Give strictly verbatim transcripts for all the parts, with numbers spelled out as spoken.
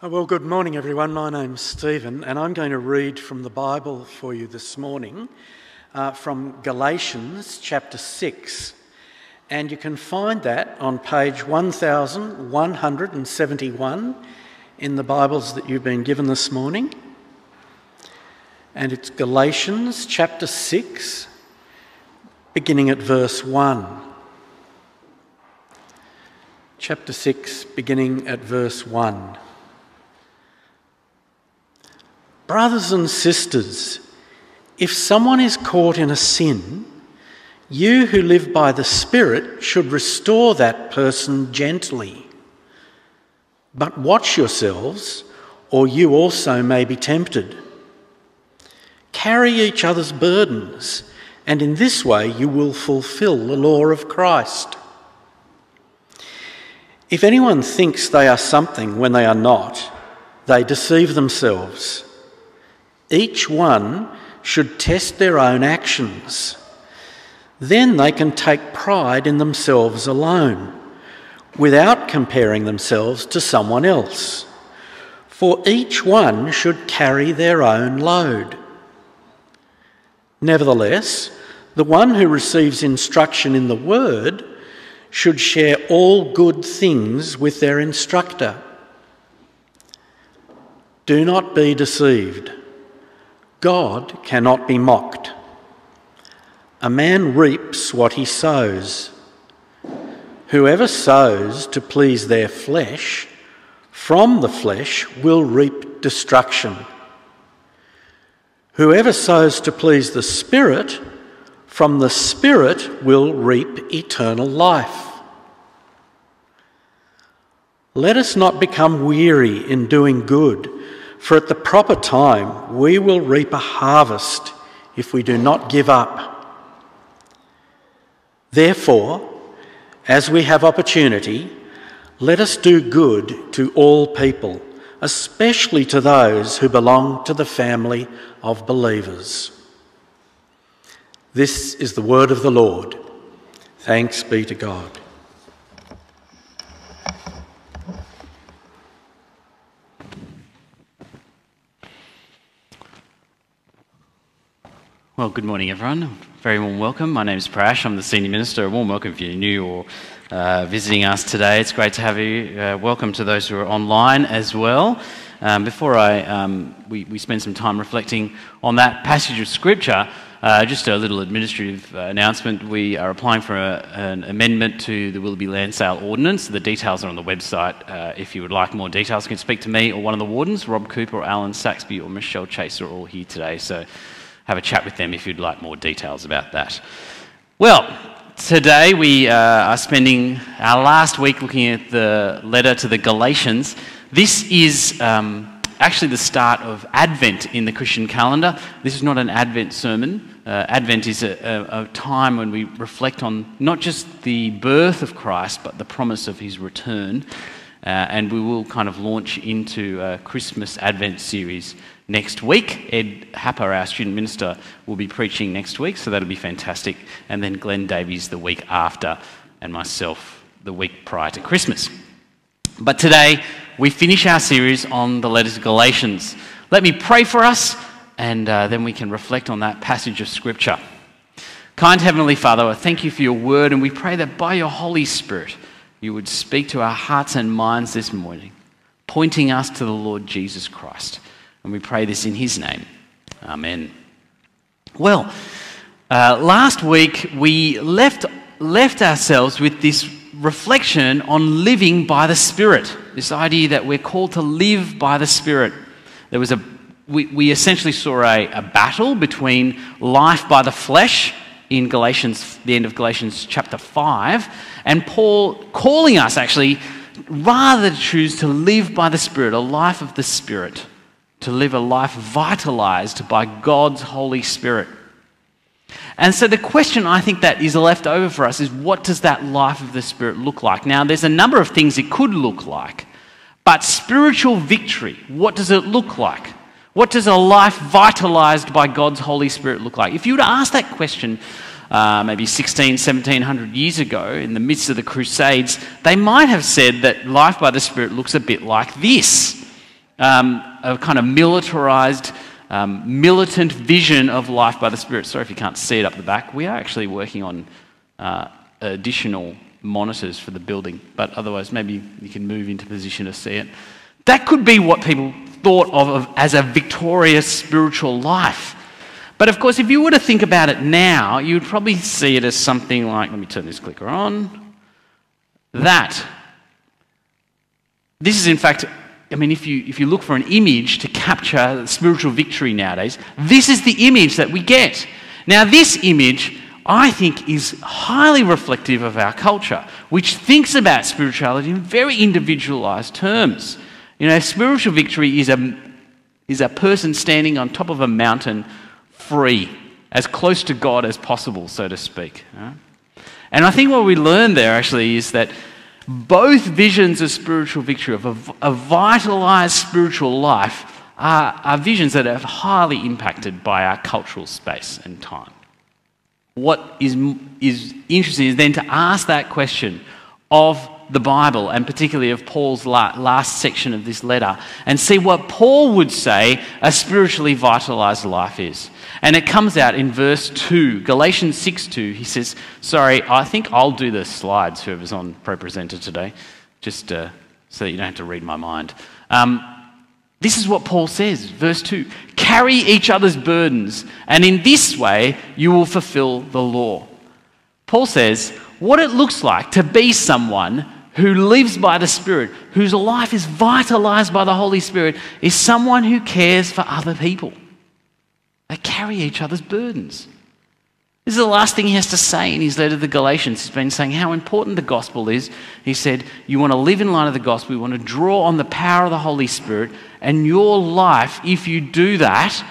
Well, good morning everyone. My name's Stephen and I'm going to read from the Bible for you this morning uh, from Galatians chapter six, and you can find that on page one thousand one hundred seventy-one in the Bibles that you've been given this morning. And it's Galatians chapter six, beginning at verse one. Chapter six, beginning at verse one. Brothers and sisters, if someone is caught in a sin, you who live by the Spirit should restore that person gently. But watch yourselves, or you also may be tempted. Carry each other's burdens, and in this way you will fulfill the law of Christ. If anyone thinks they are something when they are not, they deceive themselves. Each one should test their own actions. Then they can take pride in themselves alone, without comparing themselves to someone else. For each one should carry their own load. Nevertheless, the one who receives instruction in the word should share all good things with their instructor. Do not be deceived. God cannot be mocked. A man reaps what he sows. Whoever sows to please their flesh, from the flesh will reap destruction. Whoever sows to please the Spirit, from the Spirit will reap eternal life. Let us not become weary in doing good, for at the proper time we will reap a harvest if we do not give up. Therefore, as we have opportunity, let us do good to all people, especially to those who belong to the family of believers. This is the word of the Lord. Thanks be to God. Well, good morning, everyone. Very warm welcome. My name is Prash. I'm the Senior Minister. A warm welcome if you're new or uh, visiting us today. It's great to have you. Uh, welcome to those who are online as well. Um, before I um, we, we spend some time reflecting on that passage of Scripture, uh, just a little administrative uh, announcement. We are applying for a, an amendment to the Willoughby Land Sale Ordinance. The details are on the website. Uh, if you would like more details, you can speak to me or one of the wardens, Rob Cooper or Alan Saxby or Michelle Chase are all here today. So have a chat with them if you'd like more details about that. Well, today we uh, are spending our last week looking at the letter to the Galatians. This is um, actually the start of Advent in the Christian calendar. This is not an Advent sermon. Uh, Advent is a, a, a time when we reflect on not just the birth of Christ, but the promise of his return. Uh, and we will kind of launch into a Christmas Advent series next week. Ed Happer, our student minister, will be preaching next week, so that'll be fantastic. And then Glenn Davies the week after, and myself the week prior to Christmas. But today, we finish our series on the letter to Galatians. Let me pray for us, and uh, then we can reflect on that passage of Scripture. Kind Heavenly Father, I thank you for your word, and we pray that by your Holy Spirit, you would speak to our hearts and minds this morning, pointing us to the Lord Jesus Christ. And we pray this in his name. Amen. Well, uh, last week we left, left ourselves with this reflection on living by the Spirit, this idea that we're called to live by the Spirit. There was a, we, we essentially saw a, a battle between life by the flesh in Galatians, the end of Galatians chapter five, and Paul calling us actually rather to choose to live by the Spirit, a life of the Spirit, to live a life vitalized by God's Holy Spirit. And so the question I think that is left over for us is, what does that life of the Spirit look like? Now, there's a number of things it could look like, but spiritual victory, what does it look like? What does a life vitalized by God's Holy Spirit look like? If you were to ask that question uh, maybe sixteen, seventeen hundred years ago in the midst of the Crusades, they might have said that life by the Spirit looks a bit like this. um, a kind of militarized, um, militant vision of life by the Spirit. Sorry if you can't see it up the back. We are actually working on uh, additional monitors for the building, but otherwise maybe you can move into position to see it. That could be what people thought of as a victorious spiritual life. But of course, if you were to think about it now, you would probably see it as something like, let me turn this clicker on, that. This is in fact, I mean, if you if you look for an image to capture spiritual victory nowadays, this is the image that we get. Now, this image, I think, is highly reflective of our culture, which thinks about spirituality in very individualized terms. You know, spiritual victory is a is a person standing on top of a mountain, free, as close to God as possible, so to speak. And I think what we learn there actually is that both visions of spiritual victory, of a, a vitalized spiritual life, are, are visions that are highly impacted by our cultural space and time. What is, is interesting is then to ask that question of the Bible, and particularly of Paul's la- last section of this letter, and see what Paul would say a spiritually vitalized life is. And it comes out in verse two, Galatians six two. He says, sorry, I think I'll do the slides, whoever's on ProPresenter today, just uh, so that you don't have to read my mind. Um, this is what Paul says, verse two. Carry each other's burdens, and in this way you will fulfill the law. Paul says, what it looks like to be someone who lives by the Spirit, whose life is vitalized by the Holy Spirit, is someone who cares for other people. They carry each other's burdens. This is the last thing he has to say in his letter to the Galatians. He's been saying how important the gospel is. He said, you want to live in light of the gospel, you want to draw on the power of the Holy Spirit, and your life, if you do that,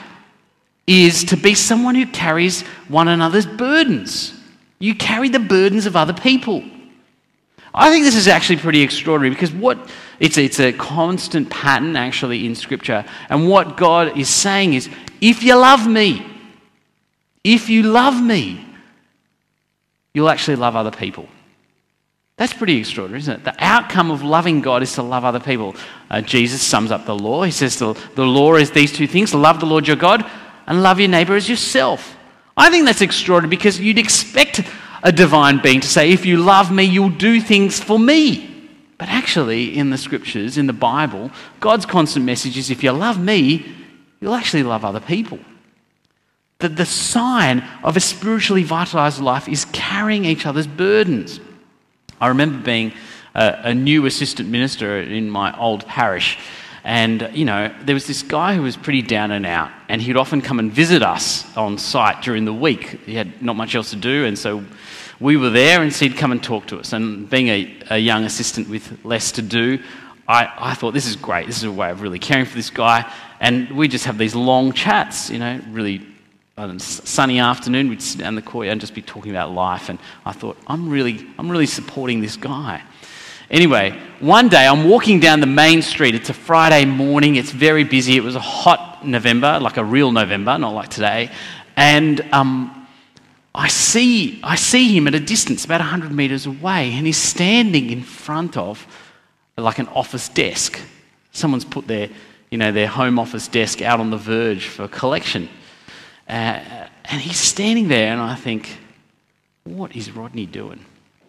is to be someone who carries one another's burdens. You carry the burdens of other people. I think this is actually pretty extraordinary because what it's, it's a constant pattern actually in Scripture. And what God is saying is, if you love me, if you love me, you'll actually love other people. That's pretty extraordinary, isn't it? The outcome of loving God is to love other people. Uh, Jesus sums up the law. He says the, the law is these two things: love the Lord your God and love your neighbour as yourself. I think that's extraordinary because you'd expect a divine being to say, if you love me, you'll do things for me. But actually, in the Scriptures, in the Bible, God's constant message is, if you love me, you'll actually love other people. The, the sign of a spiritually vitalized life is carrying each other's burdens. I remember being a, a new assistant minister in my old parish, and, you know, there was this guy who was pretty down and out, and he'd often come and visit us on site during the week. He had not much else to do, and so we were there, and so he'd come and talk to us. And being a, a young assistant with less to do, I, I thought, this is great. This is a way of really caring for this guy. And we just have these long chats, you know, really I don't know, sunny afternoon. We'd sit down in the courtyard and just be talking about life. And I thought, I'm really, I'm really supporting this guy. Anyway, one day I'm walking down the main street. It's a Friday morning. It's very busy. It was a hot November, like a real November, not like today. And um, I see I see him at a distance, about one hundred metres away, and he's standing in front of like an office desk. Someone's put their, you know, their home office desk out on the verge for collection. Uh, and he's standing there, and I think, what is Rodney doing?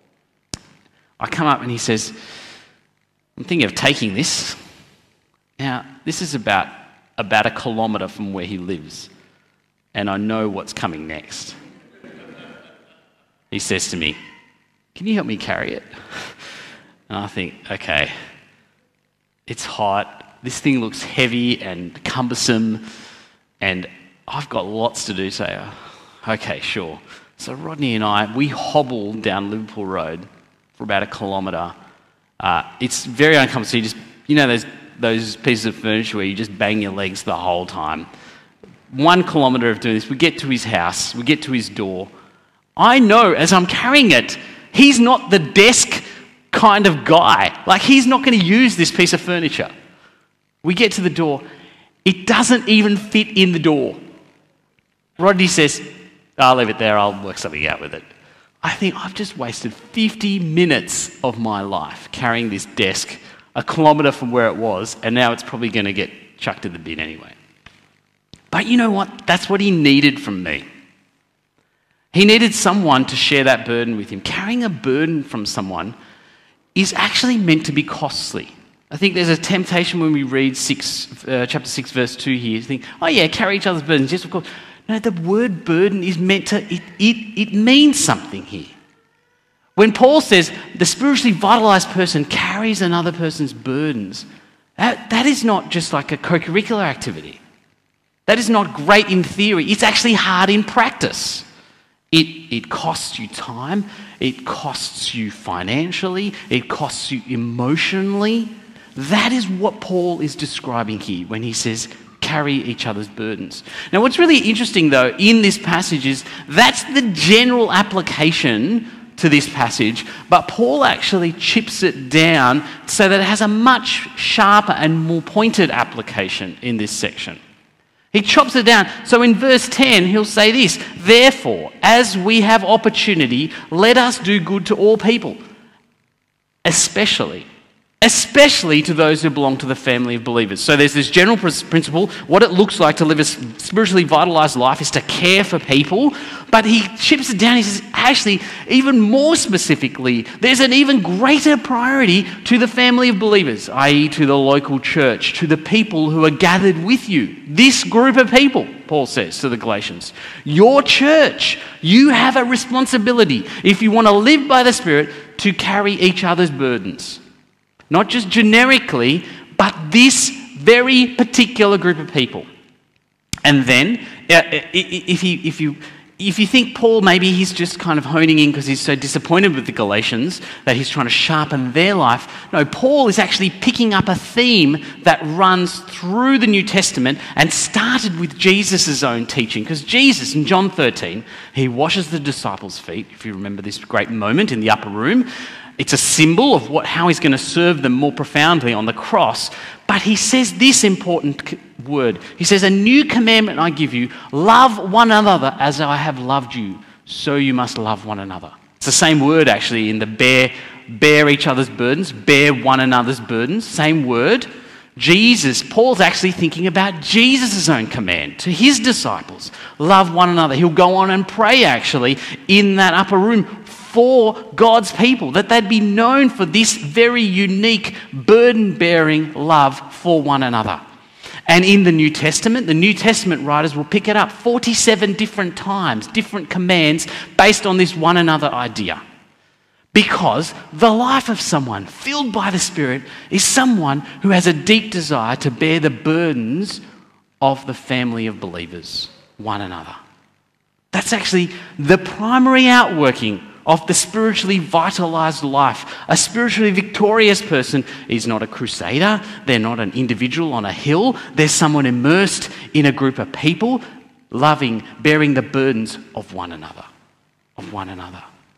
I come up and he says, I'm thinking of taking this. Now, this is about, about a kilometre from where he lives, and I know what's coming next. He says to me, can you help me carry it? And I think, okay, it's hot, this thing looks heavy and cumbersome, and I've got lots to do, so okay, sure. So Rodney and I, we hobble down Liverpool Road for about a kilometre. Uh, it's very uncomfortable. So you just, you know those, those pieces of furniture where you just bang your legs the whole time. One kilometre of doing this, we get to his house, we get to his door. I know as I'm carrying it, he's not the desk kind of guy. Like, he's not going to use this piece of furniture. We get to the door. It doesn't even fit in the door. Rodney says, I'll leave it there, I'll work something out with it. I think I've just wasted fifty minutes of my life carrying this desk a kilometre from where it was, and now it's probably going to get chucked in the bin anyway. But you know what? That's what he needed from me. He needed someone to share that burden with him. Carrying a burden from someone is actually meant to be costly. I think there's a temptation when we read six, uh, chapter six, verse two here, to think, oh yeah, carry each other's burdens. Yes, of course. No, the word burden is meant to, it, it, it means something here. When Paul says the spiritually vitalized person carries another person's burdens, that, that is not just like a co-curricular activity. That is not great in theory. It's actually hard in practice. It, it costs you time, it costs you financially, it costs you emotionally. That is what Paul is describing here when he says, carry each other's burdens. Now, what's really interesting, though, in this passage is that's the general application to this passage, but Paul actually chips it down so that it has a much sharper and more pointed application in this section. He chops it down. So in verse ten, he'll say this, therefore, as we have opportunity, let us do good to all people, especially, especially to those who belong to the family of believers. So there's this general principle. What it looks like to live a spiritually vitalized life is to care for people. But he chips it down. He says, actually, even more specifically, there's an even greater priority to the family of believers, that is to the local church, to the people who are gathered with you. This group of people, Paul says to the Galatians, your church, you have a responsibility, if you want to live by the Spirit, to carry each other's burdens. Not just generically, but this very particular group of people. And then, if you, if you, if you think Paul, maybe he's just kind of honing in because he's so disappointed with the Galatians that he's trying to sharpen their life. No, Paul is actually picking up a theme that runs through the New Testament and started with Jesus' own teaching. Because Jesus, in John thirteen, he washes the disciples' feet, if you remember this great moment in the upper room. It's a symbol of what, how he's going to serve them more profoundly on the cross. But he says this important word. He says, a new commandment I give you, love one another as I have loved you, so you must love one another. It's the same word actually in the bear, bear each other's burdens, bear one another's burdens, same word. Jesus, Paul's actually thinking about Jesus' own command to his disciples, love one another. He'll go on and pray actually in that upper room for God's people, that they'd be known for this very unique burden-bearing love for one another. And in the New Testament, the New Testament writers will pick it up forty-seven different times, different commands based on this one another idea. Because the life of someone filled by the Spirit is someone who has a deep desire to bear the burdens of the family of believers, one another. That's actually the primary outworking of the spiritually vitalized life. A spiritually victorious person is not a crusader. They're not an individual on a hill. They're someone immersed in a group of people, loving, bearing the burdens of one another, of one another.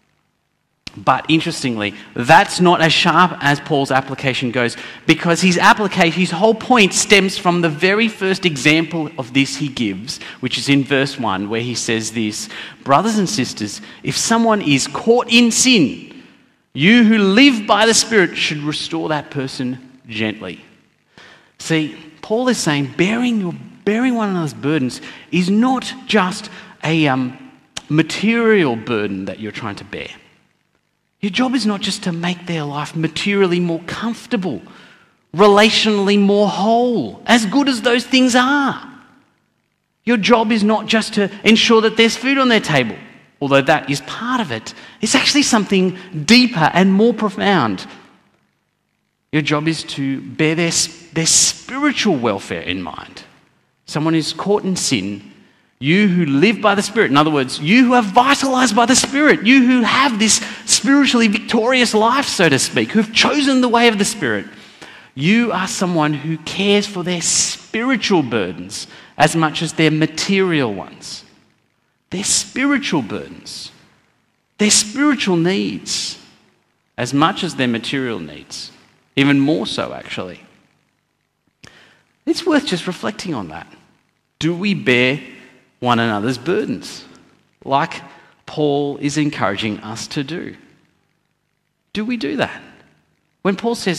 But interestingly, that's not as sharp as Paul's application goes, because his application, his whole point stems from the very first example of this he gives, which is in verse one, where he says this, brothers and sisters, if someone is caught in sin, you who live by the Spirit should restore that person gently. See, Paul is saying bearing, your, bearing one another's burdens is not just a um, material burden that you're trying to bear. Your job is not just to make their life materially more comfortable, relationally more whole, as good as those things are. Your job is not just to ensure that there's food on their table, although that is part of it. It's actually something deeper and more profound. Your job is to bear their, their spiritual welfare in mind. Someone who's caught in sin, you who live by the Spirit, in other words, you who are vitalized by the Spirit, you who have this spiritually victorious life, so to speak, who've chosen the way of the Spirit, you are someone who cares for their spiritual burdens as much as their material ones. Their spiritual burdens, their spiritual needs, as much as their material needs, even more so actually. It's worth just reflecting on that. Do we bear one another's burdens, like Paul is encouraging us to do? Do we do that? When Paul says,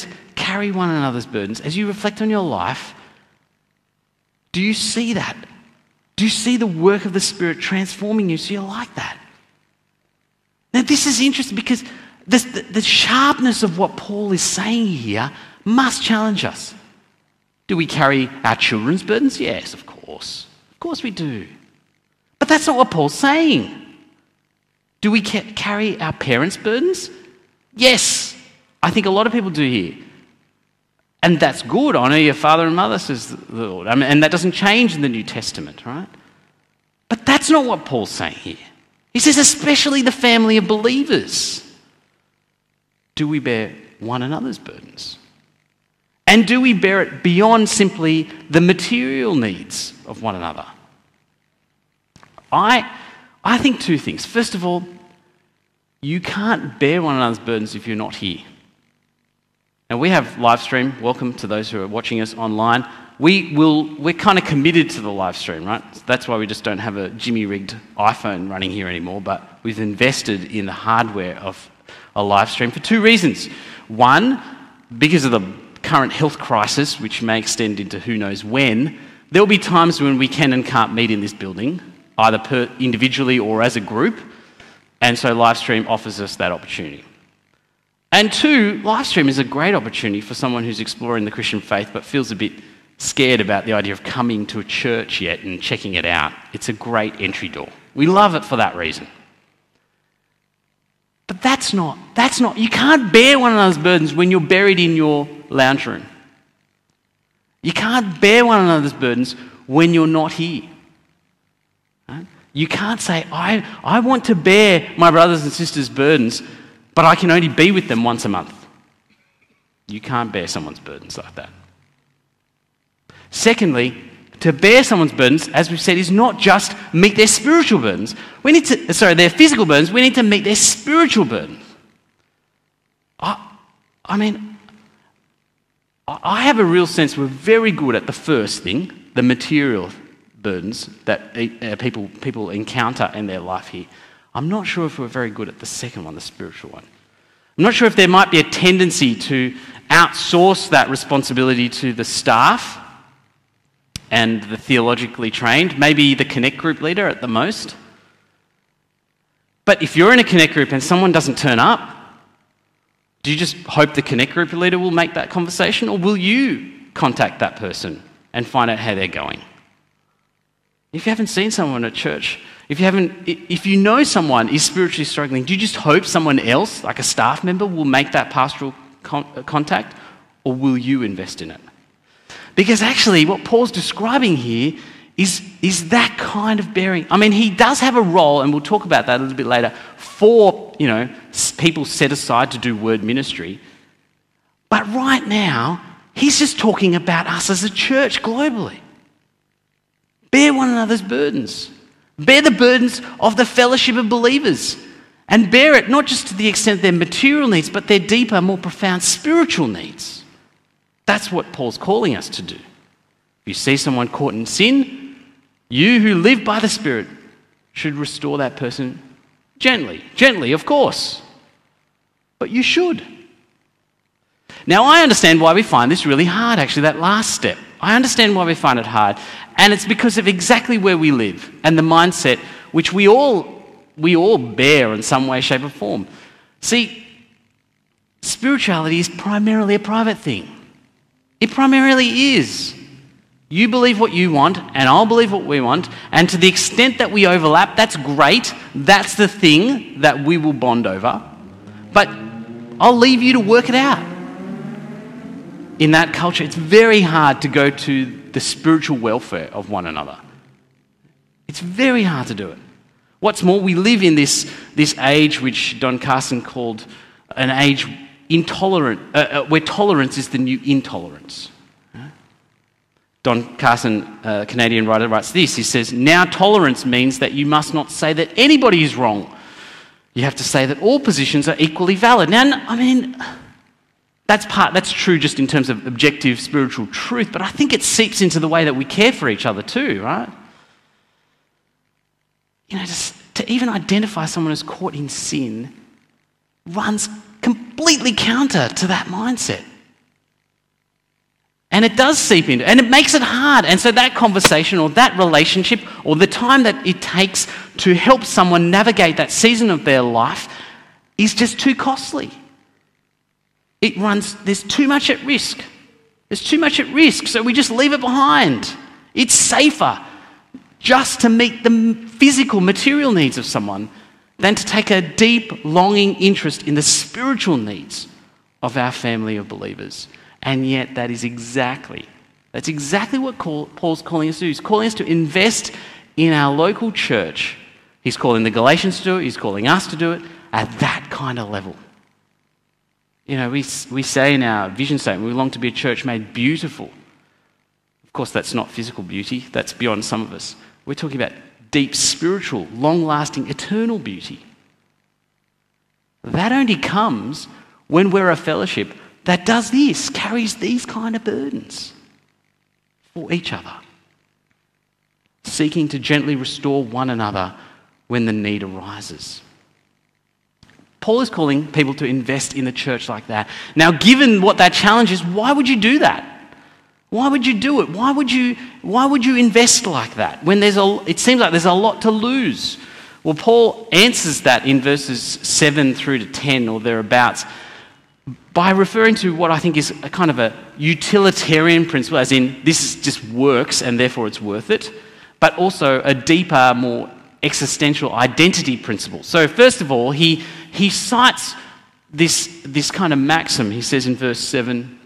carry one another's burdens, as you reflect on your life, do you see that? Do you see the work of the Spirit transforming you so you're like that? Now, this is interesting because this, the, the sharpness of what Paul is saying here must challenge us. Do we carry our children's burdens? Yes, of course. Of course we do. But that's not what Paul's saying. Do we ca- carry our parents' burdens? Yes. I think a lot of people do here. And that's good. Honour your father and mother, says the Lord. I mean, and that doesn't change in the New Testament, right? But that's not what Paul's saying here. He says, especially the family of believers. Do we bear one another's burdens? And do we bear it beyond simply the material needs of one another? I, I think two things. First of all, you can't bear one another's burdens if you're not here. Now, we have live stream. Welcome to those who are watching us online. We will, we're kind of committed to the live stream, right? So that's why we just don't have a Jimmy-rigged iPhone running here anymore, but we've invested in the hardware of a live stream for two reasons. One, because of the current health crisis, which may extend into who knows when, there will be times when we can and can't meet in this building, either per individually or as a group, and so live stream offers us that opportunity. And two, live stream is a great opportunity for someone who's exploring the Christian faith but feels a bit scared about the idea of coming to a church yet and checking it out. It's a great entry door. We love it for that reason. But that's not, that's not, you can't bear one another's burdens when you're buried in your lounge room. You can't bear one another's burdens when you're not here. Right? You can't say, I, I want to bear my brothers and sisters' burdens, but I can only be with them once a month. You can't bear someone's burdens like that. Secondly, to bear someone's burdens, as we've said, is not just meet their spiritual burdens. We need to, sorry, their physical burdens. We need to meet their spiritual burdens. I, I mean, I have a real sense we're very good at the first thing, the material burdens that uh, people people encounter in their life here. I'm not sure if we're very good at the second one, the spiritual one. I'm not sure if there might be a tendency to outsource that responsibility to the staff and the theologically trained, maybe the Connect group leader at the most. But if you're in a Connect group and someone doesn't turn up, do you just hope the Connect group leader will make that conversation, or will you contact that person and find out how they're going? If you haven't seen someone at church, if you haven't, if you know someone is spiritually struggling, do you just hope someone else, like a staff member, will make that pastoral con- contact, or will you invest in it? Because actually, what Paul's describing here is, is that kind of bearing. I mean, he does have a role, and we'll talk about that a little bit later, for, you know, people set aside to do word ministry. But right now, he's just talking about us as a church globally. Bear one another's burdens. Bear the burdens of the fellowship of believers. And bear it not just to the extent of their material needs, but their deeper, more profound spiritual needs. That's what Paul's calling us to do. If you see someone caught in sin, you who live by the Spirit should restore that person gently. Gently, of course. But you should. Now, I understand why we find this really hard, actually, that last step. I understand why we find it hard. And it's because of exactly where we live and the mindset which we all, we all bear in some way, shape, or form. See, spirituality is primarily a private thing. It primarily is. You believe what you want, and I'll believe what we want, and to the extent that we overlap, that's great. That's the thing that we will bond over. But I'll leave you to work it out. In that culture, it's very hard to go to the spiritual welfare of one another. It's very hard to do it. What's more, we live in this, this age which Don Carson called an age intolerant, uh, uh, where tolerance is the new intolerance. Don Carson, a Canadian writer, writes this. He says, now tolerance means that you must not say that anybody is wrong. You have to say that all positions are equally valid. Now, I mean, that's part, that's true just in terms of objective spiritual truth, but I think it seeps into the way that we care for each other too, right? You know, just to even identify someone as caught in sin runs completely counter to that mindset. And it does seep into, and it makes it hard. And so that conversation or that relationship or the time that it takes to help someone navigate that season of their life is just too costly. It runs, there's too much at risk. There's too much at risk, so we just leave it behind. It's safer just to meet the physical, material needs of someone than to take a deep, longing interest in the spiritual needs of our family of believers. And yet that is exactly, that's exactly what Paul's calling us to do. He's calling us to invest in our local church. He's calling the Galatians to do it. He's calling us to do it at that kind of level. You know, we, we say in our vision statement, we long to be a church made beautiful. Of course, that's not physical beauty. That's beyond some of us. We're talking about deep spiritual, long-lasting, eternal beauty. That only comes when we're a fellowship that does this, carries these kind of burdens for each other, seeking to gently restore one another when the need arises. Paul is calling people to invest in a church like that. Now, given what that challenge is, why would you do that? Why would you do it? Why would you, why would you invest like that when there's a, it seems like there's a lot to lose? Well, Paul answers that in verses seven through to ten or thereabouts by referring to what I think is a kind of a utilitarian principle, as in this is just works and therefore it's worth it, but also a deeper, more existential identity principle. So first of all, he he cites this, this kind of maxim. He says in verse seven,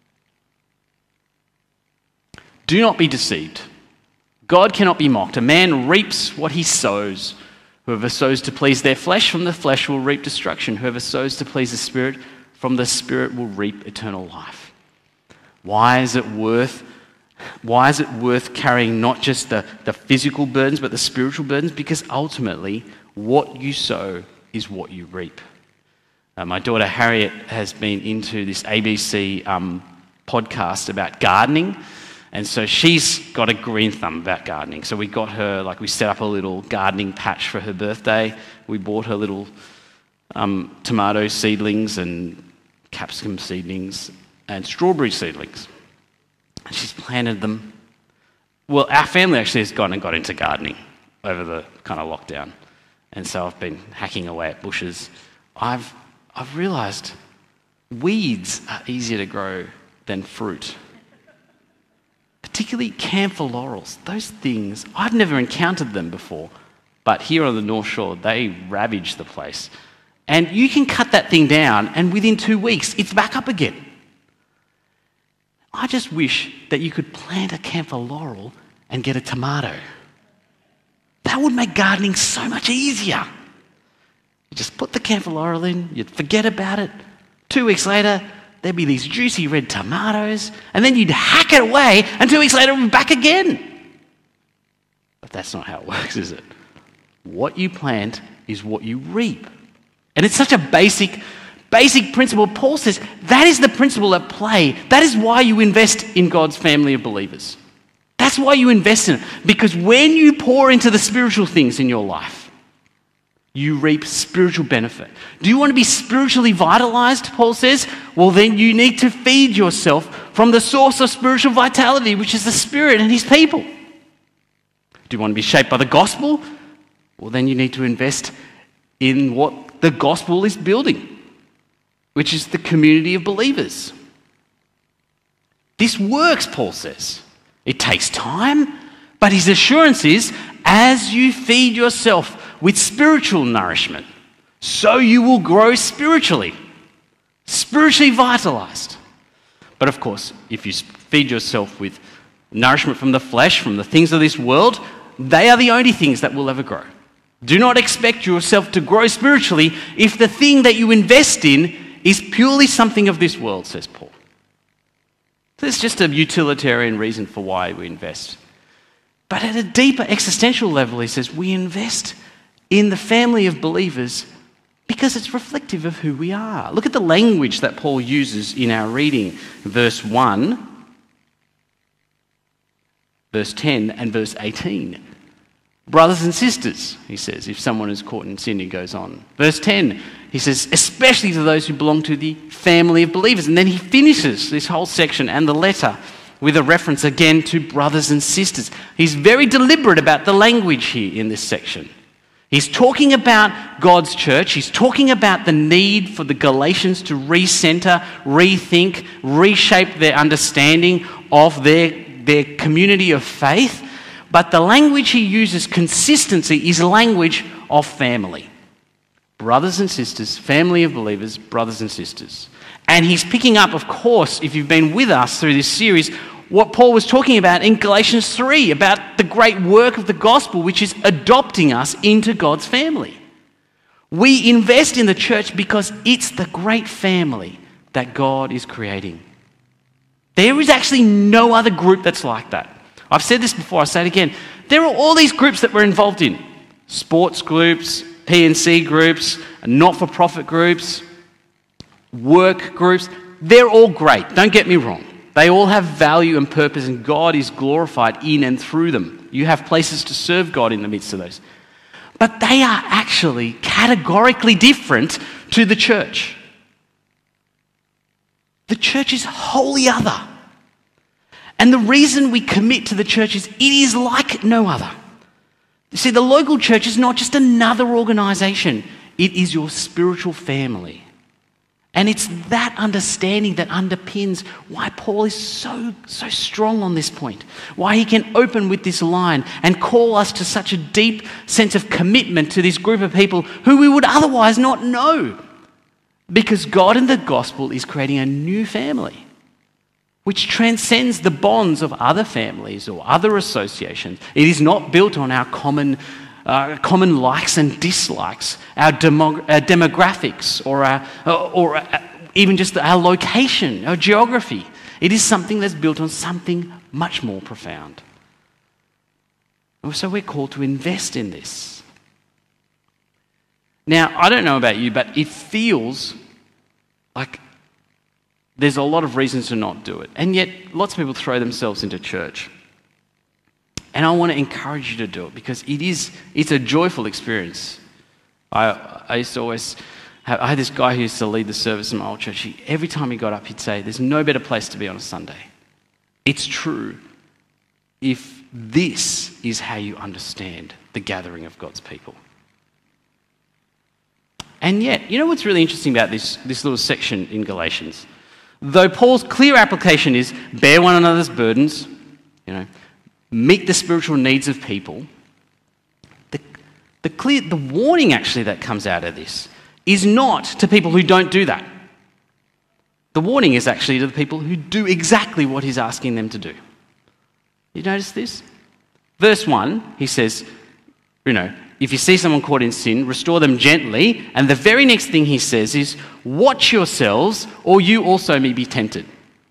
"Do not be deceived. God cannot be mocked. A man reaps what he sows. Whoever sows to please their flesh, from the flesh will reap destruction. Whoever sows to please the Spirit, from the Spirit will reap eternal life." Why is it worth Why is it worth carrying not just the, the physical burdens, but the spiritual burdens? Because ultimately, what you sow is what you reap. Uh, my daughter Harriet has been into this A B C um, podcast about gardening, and so she's got a green thumb about gardening. So we got her, like we set up a little gardening patch for her birthday. We bought her little um, tomato seedlings and capsicum seedlings and strawberry seedlings. And she's planted them. Well, our family actually has gone and got into gardening over the kind of lockdown. And so I've been hacking away at bushes. I've I've realised weeds are easier to grow than fruit. Particularly camphor laurels. Those things, I've never encountered them before. But here on the North Shore, they ravage the place. And you can cut that thing down and within two weeks, it's back up again. I just wish that you could plant a camphor laurel and get a tomato. That would make gardening so much easier. You just put the camphor laurel in, you'd forget about it. Two weeks later, there'd be these juicy red tomatoes, and then you'd hack it away, and two weeks later, it would be back again. But that's not how it works, is it? What you plant is what you reap. And it's such a basic Basic principle. Paul says that is the principle at play. That is why you invest in God's family of believers. That's why you invest in it. Because when you pour into the spiritual things in your life, you reap spiritual benefit. Do you want to be spiritually vitalized, Paul says? Well, then you need to feed yourself from the source of spiritual vitality, which is the Spirit and His people. Do you want to be shaped by the gospel? Well, then you need to invest in what the gospel is building, which is the community of believers. This works, Paul says. It takes time, but his assurance is, as you feed yourself with spiritual nourishment, so you will grow spiritually, spiritually vitalized. But of course, if you feed yourself with nourishment from the flesh, from the things of this world, they are the only things that will ever grow. Do not expect yourself to grow spiritually if the thing that you invest in is purely something of this world, says Paul. There's just a utilitarian reason for why we invest. But at a deeper existential level, he says, we invest in the family of believers because it's reflective of who we are. Look at the language that Paul uses in our reading. Verse one, verse ten, and verse eighteen. Brothers and sisters, he says, if someone is caught in sin, he goes on. Verse ten, he says, especially to those who belong to the family of believers. And then he finishes this whole section and the letter with a reference again to brothers and sisters. He's very deliberate about the language here in this section. He's talking about God's church. He's talking about the need for the Galatians to recenter, rethink, reshape their understanding of their, their community of faith. But the language he uses, consistency, is language of family. Brothers and sisters, family of believers, brothers and sisters. And he's picking up, of course, if you've been with us through this series, what Paul was talking about in Galatians three, about the great work of the gospel, which is adopting us into God's family. We invest in the church because it's the great family that God is creating. There is actually no other group that's like that. I've said this before, I'll say it again. There are all these groups that we're involved in. Sports groups, P and C groups, not-for-profit groups, work groups. They're all great, don't get me wrong. They all have value and purpose, and God is glorified in and through them. You have places to serve God in the midst of those. But they are actually categorically different to the church. The church is wholly other. And the reason we commit to the church is it is like no other. You see, the local church is not just another organisation. It is your spiritual family. And it's that understanding that underpins why Paul is so, so strong on this point. Why he can open with this line and call us to such a deep sense of commitment to this group of people who we would otherwise not know. Because God in the gospel is creating a new family, which transcends the bonds of other families or other associations. It is not built on our common Uh, common likes and dislikes, our, demo- our demographics, or, our, uh, or uh, even just our location, our geography. It is something that's built on something much more profound. And so we're called to invest in this. Now, I don't know about you, but it feels like there's a lot of reasons to not do it. And yet, lots of people throw themselves into church. And I want to encourage you to do it because it is, it's a joyful experience. I, I used to always have, I had this guy who used to lead the service in my old church. He, every time he got up, he'd say, there's no better place to be on a Sunday. It's true if this is how you understand the gathering of God's people. And yet, you know what's really interesting about this, this little section in Galatians? Though Paul's clear application is bear one another's burdens, you know, meet the spiritual needs of people, the, the clear, the warning actually that comes out of this is not to people who don't do that. The warning is actually to the people who do exactly what he's asking them to do. You notice this? Verse one, he says, you know, if you see someone caught in sin, restore them gently. And the very next thing he says is, watch yourselves, or you also may be tempted.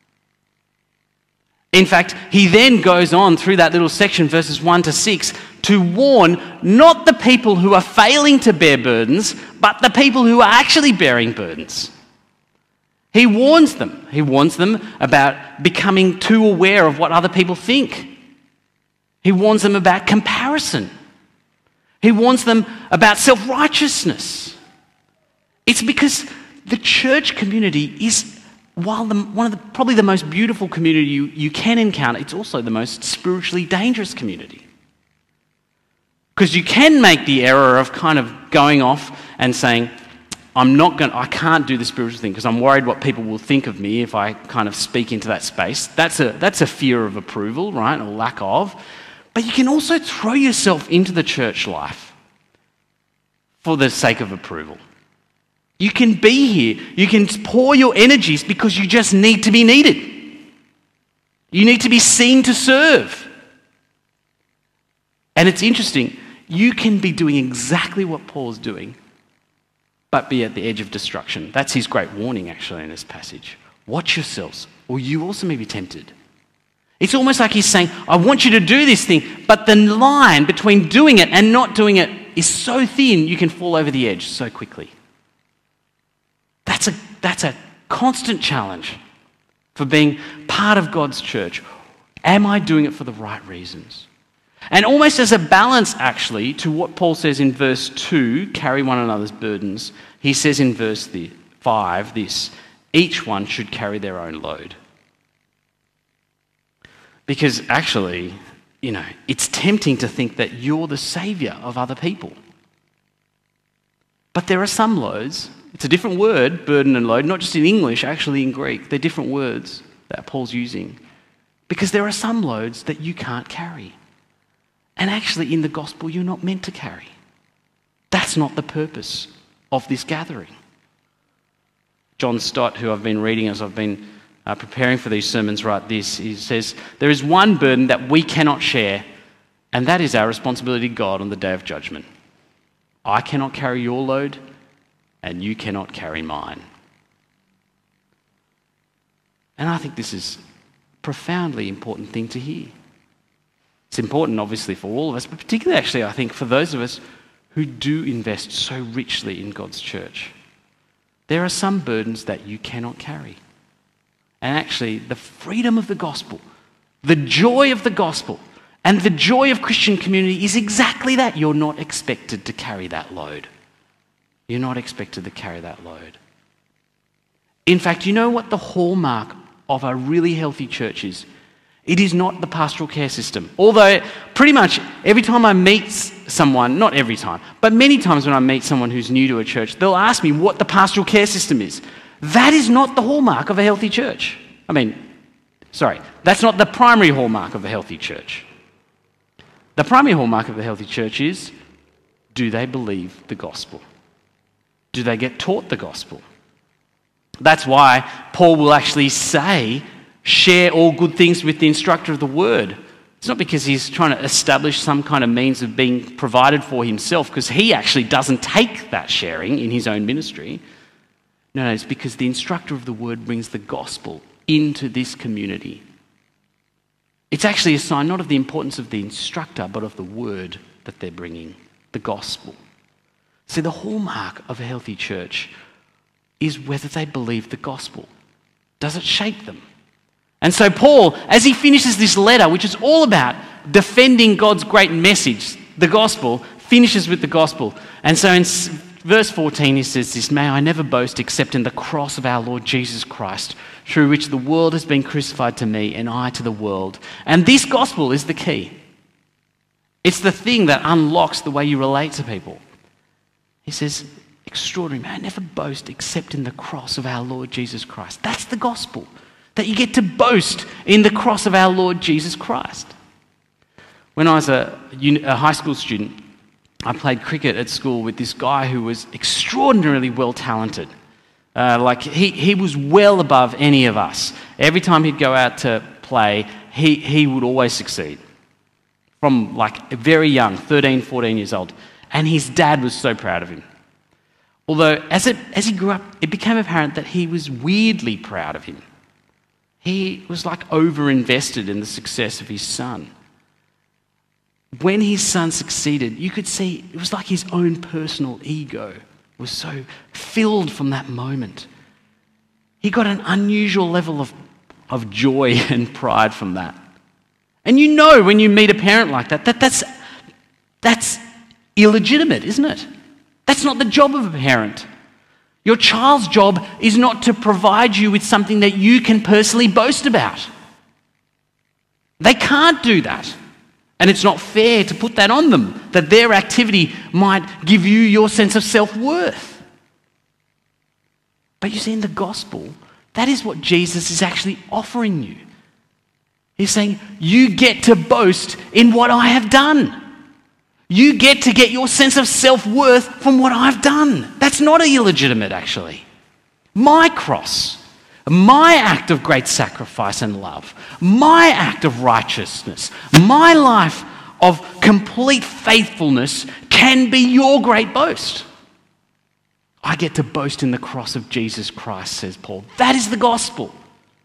In fact, he then goes on through that little section, verses one to six, to warn not the people who are failing to bear burdens, but the people who are actually bearing burdens. He warns them. He warns them about becoming too aware of what other people think. He warns them about comparison. He warns them about self-righteousness. It's because the church community is, while the, one of the, probably the most beautiful community you, you can encounter, it's also the most spiritually dangerous community. Because you can make the error of kind of going off and saying, I'm not going, I can't do the spiritual thing because I'm worried what people will think of me if I kind of speak into that space. That's a, that's a fear of approval, right, or lack of. But you can also throw yourself into the church life for the sake of approval. You can be here. You can pour your energies because you just need to be needed. You need to be seen to serve. And it's interesting. You can be doing exactly what Paul's doing, but be at the edge of destruction. That's his great warning, actually, in this passage. Watch yourselves, or you also may be tempted. It's almost like he's saying, I want you to do this thing, but the line between doing it and not doing it is so thin, you can fall over the edge so quickly. That's a, that's a constant challenge for being part of God's church. Am I doing it for the right reasons? And almost as a balance, actually, to what Paul says in verse two, carry one another's burdens, he says in verse five this, each one should carry their own load. Because actually, you know, it's tempting to think that you're the saviour of other people. But there are some loads, it's a different word, burden and load, not just in English, actually in Greek. They're different words that Paul's using. Because there are some loads that you can't carry. And actually in the gospel, you're not meant to carry. That's not the purpose of this gathering. John Stott, who I've been reading as I've been uh, preparing for these sermons, write this. He says, there is one burden that we cannot share, and that is our responsibility to God on the day of judgment. I cannot carry your load, and you cannot carry mine. And I think this is a profoundly important thing to hear. It's important, obviously, for all of us, but particularly, actually, I think, for those of us who do invest so richly in God's church. There are some burdens that you cannot carry. And actually, the freedom of the gospel, the joy of the gospel, and the joy of Christian community is exactly that. You're not expected to carry that load. You're not expected to carry that load. In fact, you know what the hallmark of a really healthy church is? It is not the pastoral care system. Although pretty much every time I meet someone, not every time, but many times when I meet someone who's new to a church, they'll ask me what the pastoral care system is. That is not the hallmark of a healthy church. I mean, sorry, that's not the primary hallmark of a healthy church. The primary hallmark of a healthy church is, do they believe the gospel? Do they get taught the gospel? That's why Paul will actually say, share all good things with the instructor of the word. It's not because he's trying to establish some kind of means of being provided for himself, because he actually doesn't take that sharing in his own ministry. No, no, it's because the instructor of the word brings the gospel into this community. It's actually a sign not of the importance of the instructor, but of the word that they're bringing, the gospel. See, the hallmark of a healthy church is whether they believe the gospel. Does it shape them? And so Paul, as he finishes this letter, which is all about defending God's great message, the gospel, finishes with the gospel. And so in verse fourteen he says this, may I never boast except in the cross of our Lord Jesus Christ, through which the world has been crucified to me and I to the world. And this gospel is the key. It's the thing that unlocks the way you relate to people. He says, extraordinary, may I never boast except in the cross of our Lord Jesus Christ. That's the gospel. That you get to boast in the cross of our Lord Jesus Christ. When I was a, a high school student, I played cricket at school with this guy who was extraordinarily well talented. Uh, like he, he was well above any of us. Every time he'd go out to play, he, he would always succeed. From like very young, thirteen, fourteen years old. And his dad was so proud of him. Although as, it, as he grew up, it became apparent that he was weirdly proud of him. He was like over-invested in the success of his son. When his son succeeded, you could see it was like his own personal ego was so filled from that moment. He got an unusual level of, of joy and pride from that. And you know when you meet a parent like that, that that's, that's illegitimate, isn't it? That's not the job of a parent. Your child's job is not to provide you with something that you can personally boast about. They can't do that. And it's not fair to put that on them, that their activity might give you your sense of self-worth. But you see, in the gospel, that is what Jesus is actually offering you. He's saying, you get to boast in what I have done. You get to get your sense of self-worth from what I've done. That's not illegitimate, actually. My cross, my act of great sacrifice and love, my act of righteousness, my life of complete faithfulness can be your great boast. I get to boast in the cross of Jesus Christ, says Paul. That is the gospel.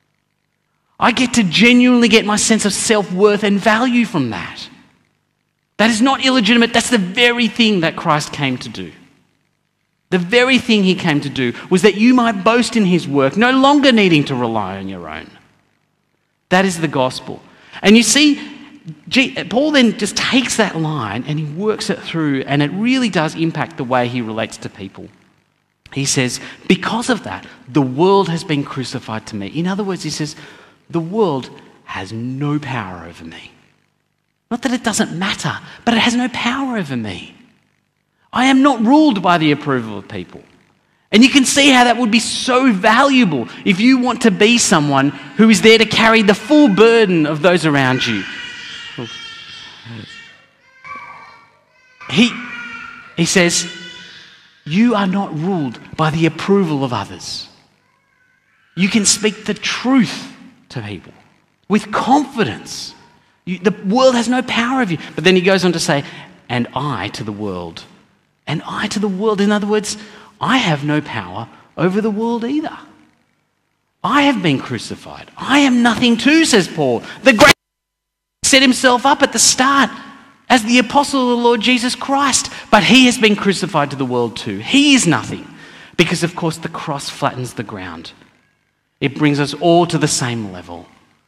I get to genuinely get my sense of self-worth and value from that. That is not illegitimate. That's the very thing that Christ came to do. The very thing he came to do was that you might boast in his work, no longer needing to rely on your own. That is the gospel. And you see, Paul then just takes that line and he works it through, and it really does impact the way he relates to people. He says, because of that, the world has been crucified to me. In other words, he says, the world has no power over me. Not that it doesn't matter, but it has no power over me. I am not ruled by the approval of people. And you can see how that would be so valuable if you want to be someone who is there to carry the full burden of those around you. He, he says, you are not ruled by the approval of others. You can speak the truth to people with confidence. You, the world has no power over you. But then he goes on to say, and I to the world. And I to the world. In other words, I have no power over the world either. I have been crucified. I am nothing too, says Paul. The great set himself up at the start as the apostle of the Lord Jesus Christ. But he has been crucified to the world too. He is nothing. Because, of course, the cross flattens the ground. It brings us all to the same level.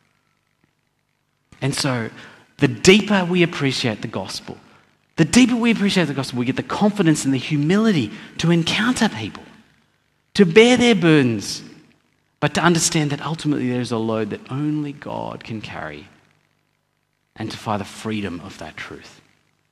And so, the deeper we appreciate the gospel, the deeper we appreciate the gospel, we get the confidence and the humility to encounter people, to bear their burdens, but to understand that ultimately there is a load that only God can carry, and to find the freedom of that truth.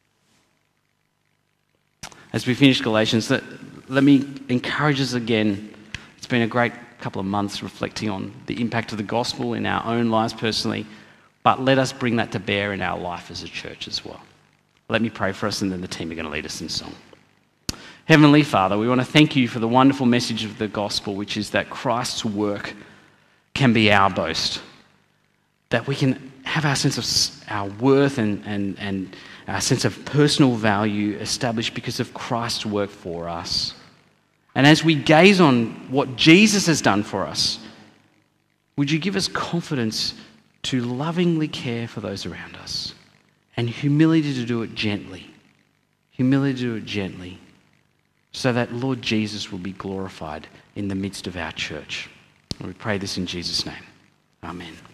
As we finish Galatians, let, let me encourage us again. It's been a great couple of months reflecting on the impact of the gospel in our own lives personally, but let us bring that to bear in our life as a church as well. Let me pray for us, and then the team are going to lead us in song. Heavenly Father, we want to thank you for the wonderful message of the gospel, which is that Christ's work can be our boast, that we can have our sense of our worth and, and, and our sense of personal value established because of Christ's work for us. And as we gaze on what Jesus has done for us, would you give us confidence to lovingly care for those around us, and humility to do it gently, humility to do it gently, so that Lord Jesus will be glorified in the midst of our church. And we pray this in Jesus' name. Amen.